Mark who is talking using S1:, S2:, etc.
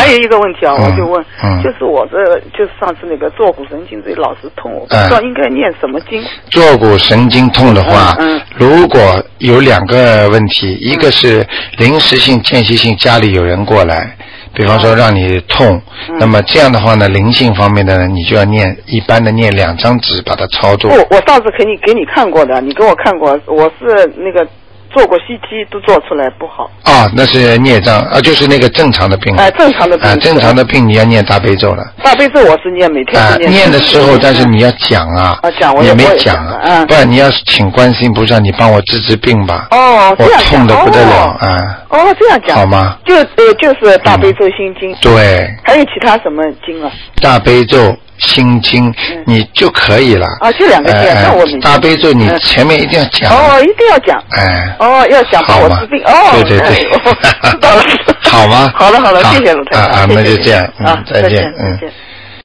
S1: 有一个问题啊，我就问，就是我就是上次那个坐骨神经这老是痛，我不知道应该念什么经。
S2: 坐骨神经痛的话，如果有2个问题，一个是临时性、间歇性，家里有人过来。比方说让你痛，那么这样的话呢，灵性方面的呢，你就要一般的念2张纸把它操作。
S1: 我上次给你看过的，你给我看过，我是那个做过 CT 都做出来不好。
S2: 那是孽障啊，就是那个正常的病。
S1: 正常的病。
S2: 正常的病你要念大悲咒了。
S1: 大悲咒我是念，每天念。
S2: 念的时候，但是你要讲啊。
S1: 讲我
S2: 也没讲啊。不然你要请观世音菩萨，你帮我治病吧。
S1: 这样讲。
S2: 我痛得不得了
S1: 这样讲。
S2: 好吗？
S1: 就是大悲咒心经。对。还有其他什么经啊？
S2: 大悲咒。心经，你就可以了。
S1: 就2个经，那我明白。
S2: 大悲咒你前面一定要讲。
S1: 一定要讲。要讲帮我治病。
S2: 对。
S1: 知道了。
S2: 好吗？
S1: 好了，谢谢卢台长。
S2: 那就这样。
S1: 再见。